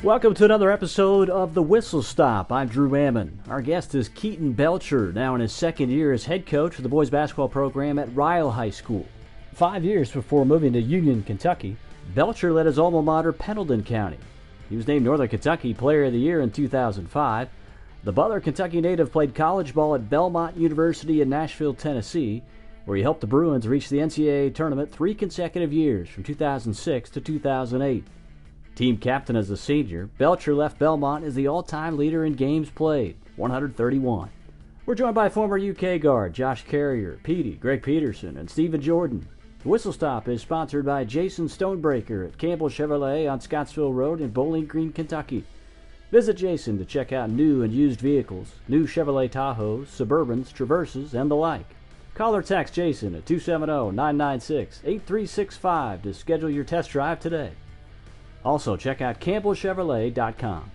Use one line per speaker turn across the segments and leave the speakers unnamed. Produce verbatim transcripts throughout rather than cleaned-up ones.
Welcome to another episode of The Whistle Stop. I'm Drew Ammon. Our guest is Keaton Belcher, now in his second year as head coach for the boys basketball program at Ryle High School. Five years before moving to Union, Kentucky, Belcher led his alma mater, Pendleton County. He was named Northern Kentucky Player of the Year in two thousand five. The Butler, Kentucky native played college ball at Belmont University in Nashville, Tennessee, where he helped the Bruins reach the N C double A tournament three consecutive years from two thousand six to two thousand eight. Team captain as a senior, Belcher left Belmont as the all-time leader in games played, one hundred thirty-one. We're joined by former U K guard Josh Carrier, Petey, Greg Peterson, and Stephen Jordan. The Whistle Stop is sponsored by Jason Stonebreaker at Campbell Chevrolet on Scottsville Road in Bowling Green, Kentucky. Visit Jason to check out new and used vehicles, new Chevrolet Tahoes, Suburbans, Traverses, and the like. Call or text Jason at two seven zero, nine nine six, eight three six five to schedule your test drive today. Also, check out campbell chevrolet dot com.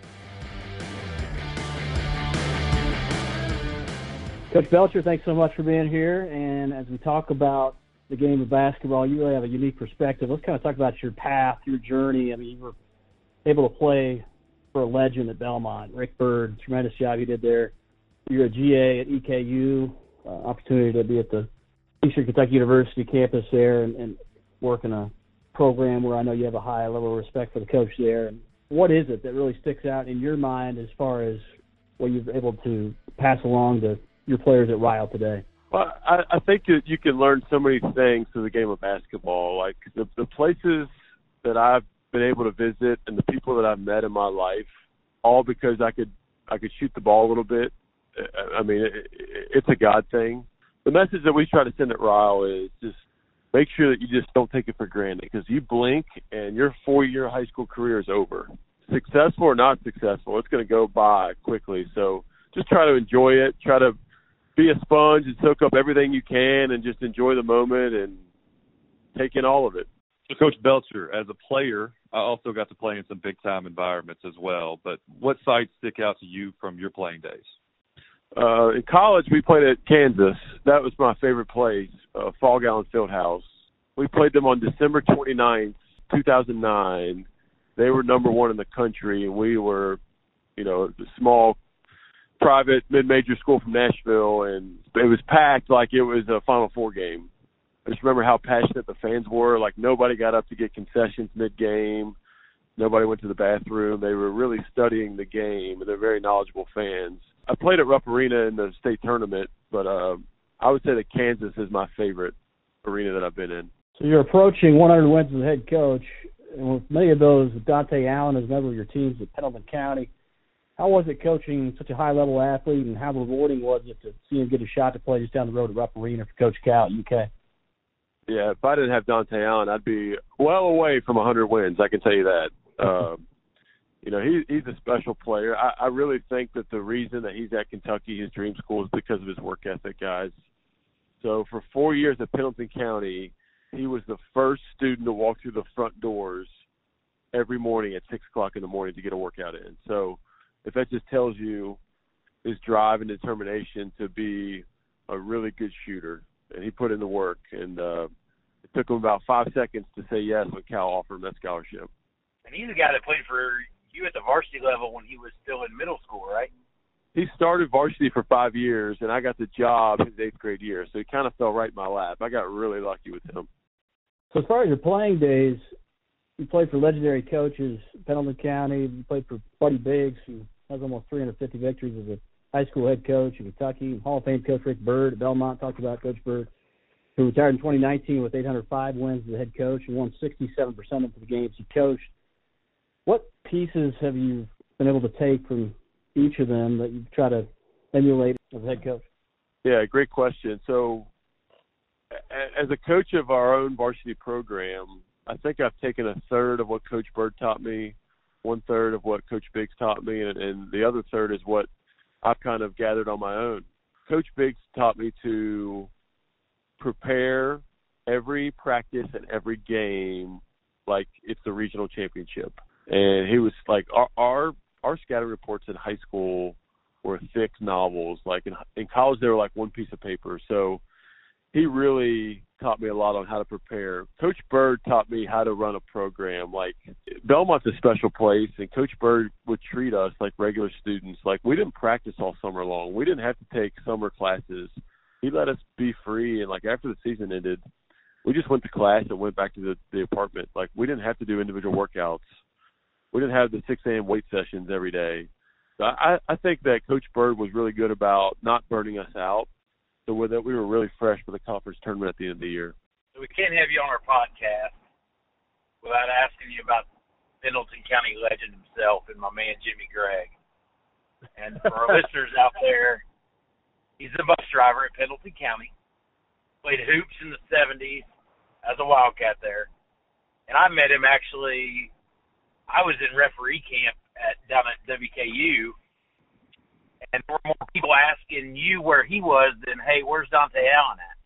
Coach Belcher, thanks so much for being here. And as we talk about the game of basketball, you really have a unique perspective. Let's kind of talk about your path, your journey. I mean, you were able to play for a legend at Belmont, Rick Byrd. Tremendous job you did there. You're a G A at E K U, uh, opportunity to be at the Eastern Kentucky University campus there and, and work in a program where I know you have a high level of respect for the coach there. And what is it that really sticks out in your mind as far as what you've been able to pass along to your players at Ryle today?
Well, I, I think that you can learn so many things through the game of basketball. Like the, the places that I've been able to visit and the people that I've met in my life, all because I could I could shoot the ball a little bit. I mean, it, it's a God thing. The message that we try to send at Ryle is just make sure that you just don't take it for granted, because you blink and your four-year high school career is over. Successful or not successful, it's going to go by quickly. So just try to enjoy it. Try to be a sponge and soak up everything you can and just enjoy the moment and take in all of it.
So, Coach Belcher, as a player, I also got to play in some big-time environments as well. But what sites stick out to you from your playing days?
Uh, in college, we played at Kansas. That was my favorite place, uh, Fall Gallon Fieldhouse. We played them on December twenty-ninth, two thousand nine. They were number one in the country, and we were, you know, a small, private, mid-major school from Nashville, and it was packed like it was a Final Four game. I just remember how passionate the fans were. Like, nobody got up to get concessions mid-game. Nobody went to the bathroom. They were really studying the game, and they're very knowledgeable fans. I played at Rupp Arena in the state tournament, but uh, I would say that Kansas is my favorite arena that I've been in.
So you're approaching one hundred wins as a head coach, and with many of those, Dante Allen as a member of your teams at Pendleton County. How was it coaching such a high-level athlete, and how rewarding was it to see him get a shot to play just down the road at Rupp Arena for Coach Cal at U K?
Yeah, if I didn't have Dante Allen, I'd be well away from one hundred wins, I can tell you that. Um, You know, he, he's a special player. I, I really think that the reason that he's at Kentucky, his dream school, is because of his work ethic, guys. So for four years at Pendleton County, he was the first student to walk through the front doors every morning at six o'clock in the morning to get a workout in. So if that just tells you his drive and determination to be a really good shooter, and he put in the work, and uh, it took him about five seconds to say yes when Cal offered him that scholarship.
And he's a guy that played for you at the varsity level when he was still in middle school, right?
He started varsity for five years, and I got the job his eighth grade year, so he kind of fell right in my lap. I got really lucky with him.
So as far as your playing days, you played for legendary coaches, Pendleton County. You played for Buddy Biggs, who has almost three hundred fifty victories as a high school head coach in Kentucky. Hall of Fame coach Rick Byrd at Belmont, talked about Coach Byrd, who retired in twenty nineteen with eight hundred five wins as a head coach and won sixty-seven percent of the games he coached. What pieces have you been able to take from each of them that you try to emulate as a head coach?
Yeah, great question. So as a coach of our own varsity program, I think I've taken a third of what Coach Byrd taught me, one third of what Coach Biggs taught me, and, and the other third is what I've kind of gathered on my own. Coach Biggs taught me to prepare every practice and every game like it's the regional championship. And he was like, our our, our scouting reports in high school were thick novels. Like in, in college, they were like one piece of paper. So he really taught me a lot on how to prepare. Coach Bird taught me how to run a program. Like, Belmont's a special place, and Coach Bird would treat us like regular students. Like, we didn't practice all summer long. We didn't have to take summer classes. He let us be free, and, like, after the season ended, we just went to class and went back to the, the apartment. Like, we didn't have to do individual workouts. We didn't have the six a.m. weight sessions every day. So I, I think that Coach Bird was really good about not burning us out, so that we were really fresh for the conference tournament at the end of the year.
So we can't have you on our podcast without asking you about Pendleton County legend himself and my man Jimmy Gregg. And for our listeners out there, he's a bus driver at Pendleton County. Played hoops in the seventies as a Wildcat there. And I met him actually, I was in referee camp at down at W K U. And there were more people asking you where he was than, hey, where's Dante Allen at?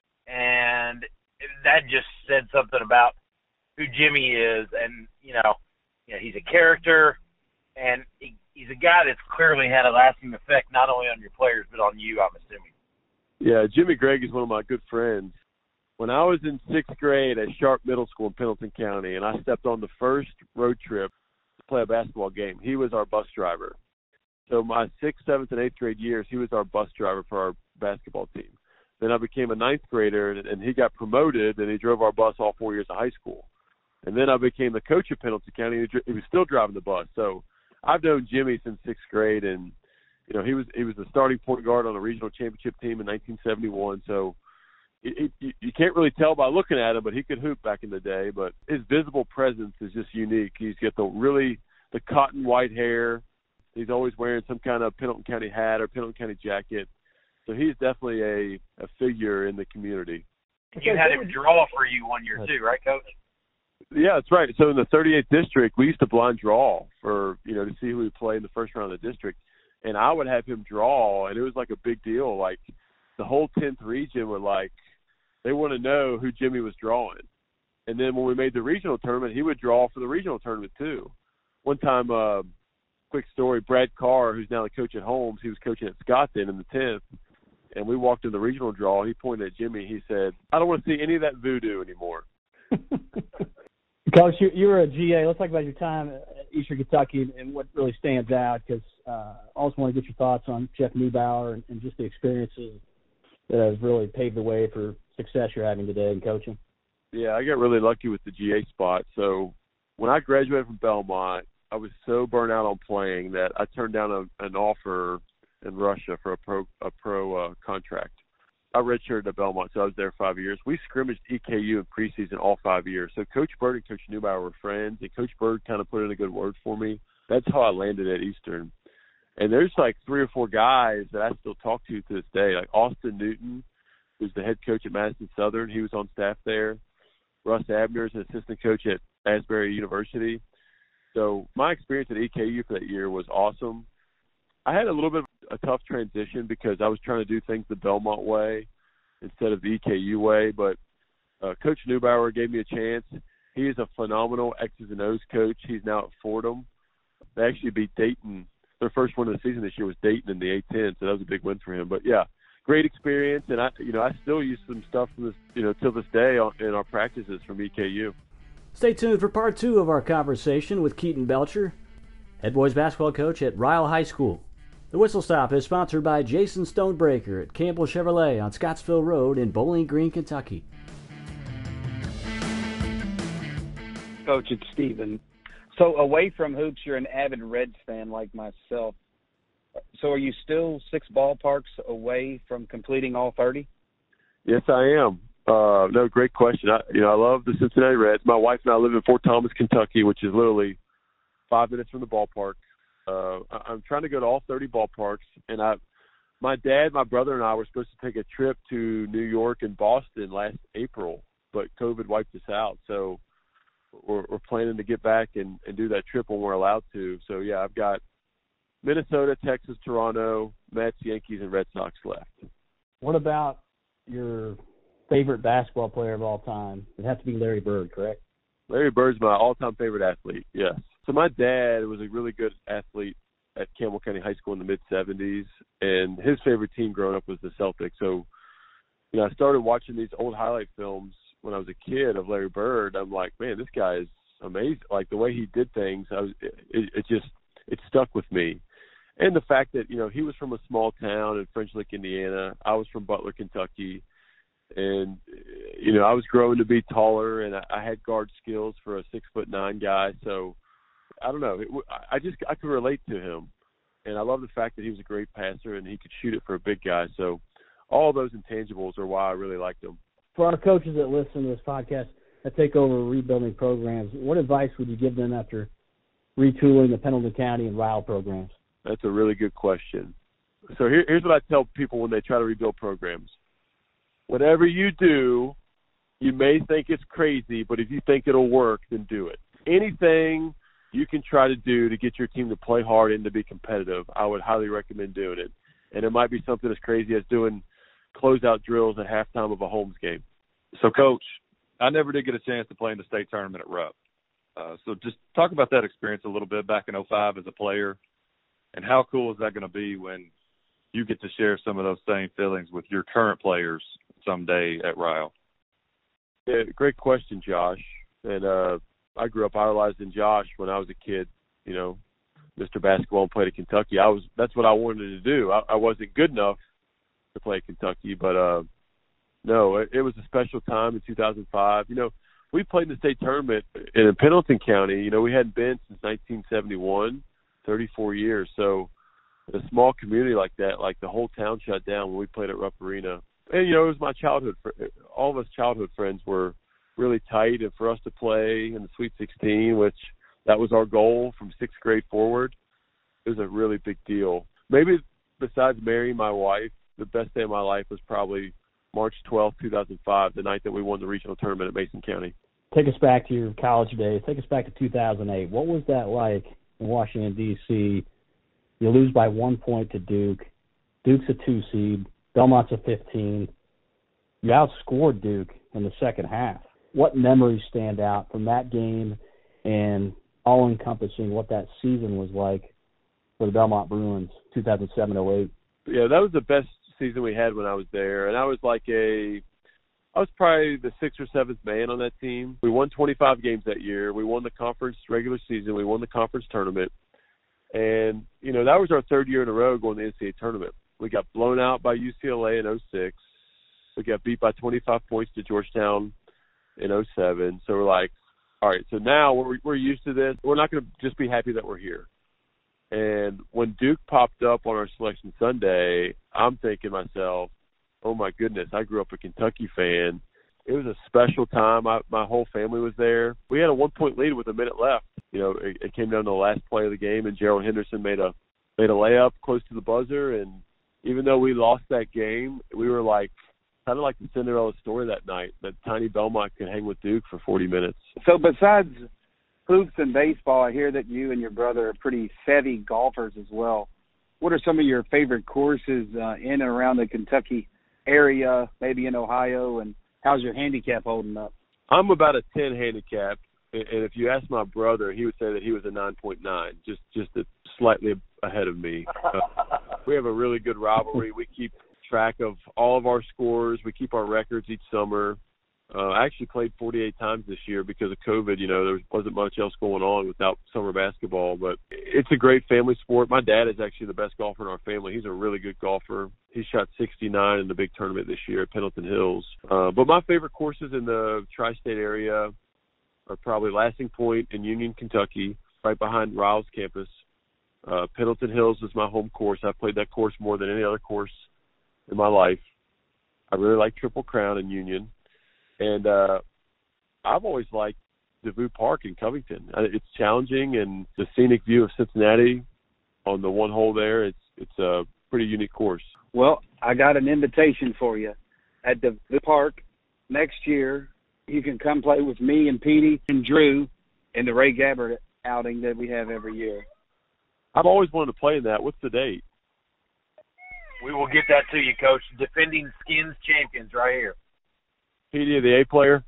And that just said something about who Jimmy is. And, you know, you know he's a character, and he, he's a guy that's clearly had a lasting effect not only on your players but on you, I'm assuming.
Yeah, Jimmy Gregg is one of my good friends. When I was in sixth grade at Sharp Middle School in Pendleton County, and I stepped on the first road trip to play a basketball game, he was our bus driver. So my sixth, seventh, and eighth grade years, he was our bus driver for our basketball team. Then I became a ninth grader, and, and he got promoted, and he drove our bus all four years of high school. And then I became the coach of Pendleton County, and he was still driving the bus. So I've known Jimmy since sixth grade, and you know he was he was the starting point guard on a regional championship team in nineteen seventy-one. So it, it, you can't really tell by looking at him, but he could hoop back in the day. But his visible presence is just unique. He's got the really the cotton white hair. He's always wearing some kind of Pendleton County hat or Pendleton County jacket. So he's definitely a, a figure in the community.
You had him draw for you one year too, right, Coach?
Yeah, that's right. So in the thirty-eighth district, we used to blind draw for, you know, to see who would play in the first round of the district. And I would have him draw, and it was like a big deal. Like, the whole tenth region were like, they want to know who Jimmy was drawing. And then when we made the regional tournament, he would draw for the regional tournament too. One time, uh, quick story, Brad Carr, who's now the coach at Holmes, he was coaching at Scott then in the tenth, and we walked in the regional draw. He pointed at Jimmy. He said, I don't want to see any of that voodoo anymore.
Coach, you, you were a G A. Let's talk about your time at Eastern Kentucky and what really stands out, because uh, I also want to get your thoughts on Jeff Neubauer and, and just the experiences that have really paved the way for success you're having today in coaching.
Yeah, I got really lucky with the G A spot. So when I graduated from Belmont, I was so burnt out on playing that I turned down a, an offer in Russia for a pro a pro uh, contract. I redshirted at Belmont, so I was there five years. We scrimmaged E K U in preseason all five years. So Coach Bird and Coach Neubauer were friends, and Coach Bird kind of put in a good word for me. That's how I landed at Eastern. And there's like three or four guys that I still talk to to this day, like Austin Newton, who's the head coach at Madison Southern. He was on staff there. Russ Abner is an assistant coach at Asbury University. So my experience at E K U for that year was awesome. I had a little bit of a tough transition because I was trying to do things the Belmont way instead of the E K U way, but uh, Coach Neubauer gave me a chance. He is a phenomenal X's and O's coach. He's now at Fordham. They actually beat Dayton. Their first win of the season this year was Dayton in the A ten, so that was a big win for him. But, yeah, great experience, and I, you know, I still use some stuff from this, you know, till this day in our practices from E K U.
Stay tuned for part two of our conversation with Keaton Belcher, head boys basketball coach at Ryle High School. The Whistle Stop is sponsored by Jason Stonebreaker at Campbell Chevrolet on Scottsville Road in Bowling Green, Kentucky.
Coach, it's Steven. So away from hoops, you're an avid Reds fan like myself. So are you still six ballparks away from completing all thirty?
Yes, I am. Uh, no, great question. I, you know, I love the Cincinnati Reds. My wife and I live in Fort Thomas, Kentucky, which is literally five minutes from the ballpark. Uh, I, I'm trying to go to all thirty ballparks, and I, my dad, my brother, and I were supposed to take a trip to New York and Boston last April, but COVID wiped us out. So we're, we're planning to get back and, and do that trip when we're allowed to. So, yeah, I've got Minnesota, Texas, Toronto, Mets, Yankees, and Red Sox left.
What about your favorite basketball player of all time? It has to be Larry Bird, correct?
Larry Bird's my all-time favorite athlete, yes. So my dad was a really good athlete at Campbell County High School in the mid-seventies, and his favorite team growing up was the Celtics. So you know, I started watching these old highlight films when I was a kid of Larry Bird. I'm like, man, this guy is amazing. Like the way he did things, I was, it, it just, it stuck with me. And the fact that, you know, he was from a small town in French Lick, Indiana. I was from Butler, Kentucky. And, you know, I was growing to be taller, and I, I had guard skills for a six foot nine guy. So I don't know. It, I just, I could relate to him. And I love the fact that he was a great passer and he could shoot it for a big guy. So all those intangibles are why I really liked him.
For our coaches that listen to this podcast that take over rebuilding programs, what advice would you give them after retooling the Pendleton County and Ryle programs?
That's a really good question. So here, here's what I tell people when they try to rebuild programs. Whatever you do, you may think it's crazy, but if you think it'll work, then do it. Anything you can try to do to get your team to play hard and to be competitive, I would highly recommend doing it. And it might be something as crazy as doing closeout drills at halftime of a Holmes game.
So, Coach, I never did get a chance to play in the state tournament at Rupp. Uh, so just talk about that experience a little bit back in oh five as a player, and how cool is that going to be when you get to share some of those same feelings with your current players someday at Ryle?
Yeah, great question, Josh. And uh, I grew up idolizing Josh when I was a kid, you know, Mister Basketball and played at Kentucky. I was that's what I wanted to do. I, I wasn't good enough to play at Kentucky, but uh, no, it, it was a special time in two thousand five. You know, we played in the state tournament in Pendleton County. You know, we hadn't been since nineteen seventy-one, thirty-four years. So in a small community like that, like the whole town shut down when we played at Rupp Arena. And, you know, it was my childhood. All of us childhood friends were really tight. And for us to play in the Sweet sixteen, which that was our goal from sixth grade forward, it was a really big deal. Maybe besides marrying my wife, the best day of my life was probably March twelfth, two thousand five, the night that we won the regional tournament at Mason County.
Take us back to your college days. Take us back to two thousand eight. What was that like in Washington, D C? You lose by one point to Duke. Duke's a two seed. Belmont's a fifteen. You outscored Duke in the second half. What memories stand out from that game and all-encompassing what that season was like for the Belmont Bruins, two thousand seven oh eight?
Yeah, that was the best season we had when I was there. And I was like a – I was probably the sixth or seventh man on that team. We won twenty-five games that year. We won the conference regular season. We won the conference tournament. And, you know, that was our third year in a row going to the N C double A tournament. We got blown out by U C L A in oh six. We got beat by twenty-five points to Georgetown in oh seven. So we're like, all right, so now we're we're used to this. We're not going to just be happy that we're here. And when Duke popped up on our selection Sunday, I'm thinking to myself, oh, my goodness, I grew up a Kentucky fan. It was a special time. I, my whole family was there. We had a one-point lead with a minute left. You know, it, it came down to the last play of the game, and Gerald Henderson made a made a layup close to the buzzer, and even though we lost that game, we were like kind of like the Cinderella story that night, that tiny Belmont could hang with Duke for forty minutes.
So besides hoops and baseball, I hear that you and your brother are pretty savvy golfers as well. What are some of your favorite courses uh, in and around the Kentucky area, maybe in Ohio, and how's your handicap holding up?
I'm about a ten handicap, and if you ask my brother, he would say that he was a nine point nine, just just a slightly ahead of me. Uh, we have a really good rivalry. We keep track of all of our scores. We keep our records each summer. Uh, I actually played forty-eight times this year because of COVID. You know, there wasn't much else going on without summer basketball, but it's a great family sport. My dad is actually the best golfer in our family. He's a really good golfer. He shot sixty-nine in the big tournament this year at Pendleton Hills. Uh, but my favorite courses in the tri-state area are probably Lansing Point in Union, Kentucky, right behind Ryle's campus. Uh, Pendleton Hills is my home course. I've played that course more than any other course in my life. I really like Triple Crown in Union. And uh, I've always liked DeVue Park in Covington. It's challenging, and the scenic view of Cincinnati on the one hole there, it's it's a pretty unique course.
Well, I got an invitation for you at DeVue Park next year. You can come play with me and Petey and Drew in the Ray Gabbard outing that we have every year.
I've always wanted to play in that. What's the date?
We will get that to you, Coach. Defending Skins champions right here.
Petey, the A player?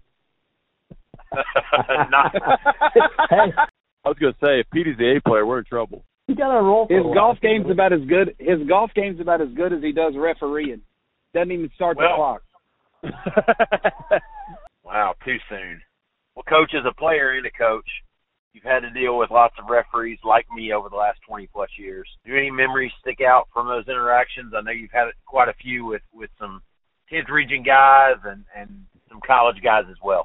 Not.
Hey,
I was going to say, if Petey's the A player, we're in trouble.
you got to roll. For
His
a
golf
while.
game's about as good. His golf game's about as good as he does refereeing. Doesn't even start
Well,
the clock.
Wow, too soon. Well, Coach, as a player and a coach, you've had to deal with lots of referees like me over the last twenty plus years. Do any memories stick out from those interactions? I know you've had quite a few with, with some tenth region guys and, and some college guys as well.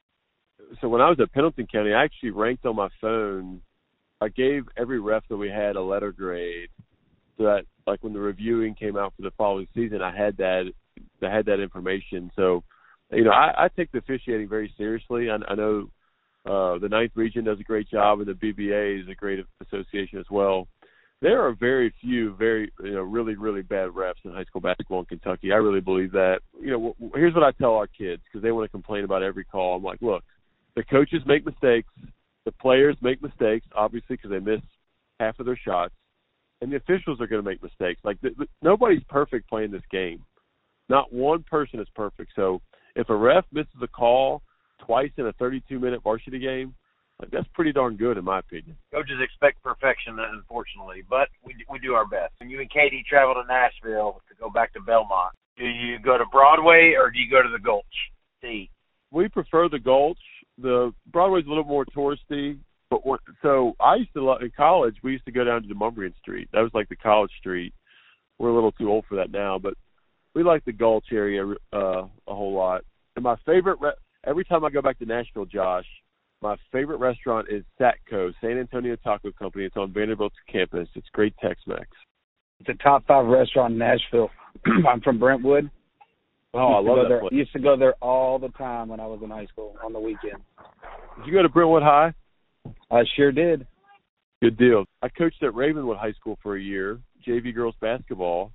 So when I was at Pendleton County, I actually ranked on my phone. I gave every ref that we had a letter grade, so that like when the reviewing came out for the following season, I had that I had that information. So, you know, I, I take the officiating very seriously. I, I know uh, the ninth Region does a great job, and the B B A is a great association as well. There are very few, very you know, really really bad refs in high school basketball in Kentucky. I really believe that. You know, w- here's what I tell our kids because they want to complain about every call. I'm like, look, the coaches make mistakes. The players make mistakes, obviously, because they miss half of their shots, and the officials are going to make mistakes. Like the, the, nobody's perfect playing this game. Not one person is perfect. So if a ref misses a call twice in a thirty-two minute varsity game, like that's pretty darn good in my opinion.
Coaches expect perfection, unfortunately, but we we do our best. When you and Katie travel to Nashville to go back to Belmont, do you go to Broadway or do you go to the Gulch to eat?
We prefer the Gulch. The Broadway's a little more touristy, but when, so I used to love, in college. We used to go down to Demonbreun Street. That was like the college street. We're a little too old for that now, but we like the Gulch area uh, a whole lot. And my favorite, re- every time I go back to Nashville, Josh, my favorite restaurant is Satco, San Antonio Taco Company. It's on Vanderbilt's campus. It's great Tex-Mex.
It's a top five restaurant in Nashville. I'm from Brentwood.
Oh, I love that
there,
place.
Used to go there all the time when I was in high school on the weekends.
Did you go to Brentwood High?
I sure did.
Good deal. I coached at Ravenwood High School for a year, J V girls basketball,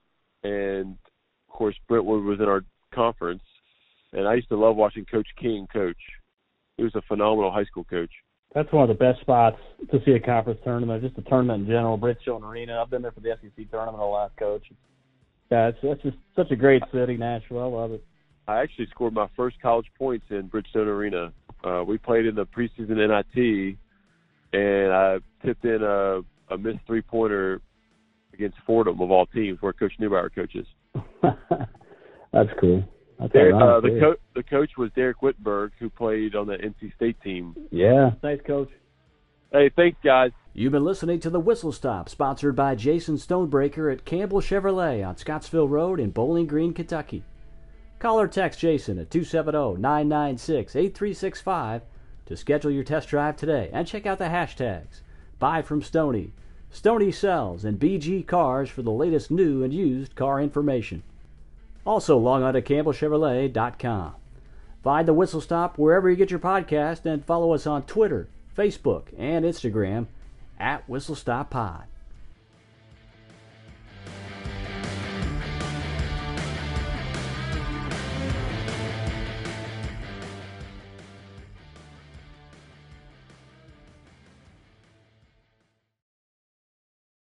and, of course, Brentwood was in our conference, and I used to love watching Coach King coach. He was a phenomenal high school coach.
That's one of the best spots to see a conference tournament, just a tournament in general. Bridgestone Arena. I've been there for the S E C tournament a lot, Coach. Yeah, it's, it's just such a great city, Nashville. I love it.
I actually scored my first college points in Bridgestone Arena. Uh, we played in the preseason N I T, and I tipped in a, a missed three-pointer against Fordham, of all teams, where Coach Neubauer coaches.
That's cool. That's
Derek, uh,
ironic,
the,
too.
co- the coach was Derek Whitberg, who played on the N C State team.
Yeah. Thanks, Coach.
Hey, thanks, guys.
You've been listening to The Whistle Stop, sponsored by Jason Stonebreaker at Campbell Chevrolet on Scottsville Road in Bowling Green, Kentucky. Call or text Jason at two seven zero, nine nine six, eight three six five to schedule your test drive today. And check out the hashtags Buy from Stoney, Stoney Sells, and B G Cars for the latest new and used car information. Also, log on to campbell chevrolet dot com. Find The Whistle Stop wherever you get your podcast and follow us on Twitter, Facebook, and Instagram at Whistle Stop Pod.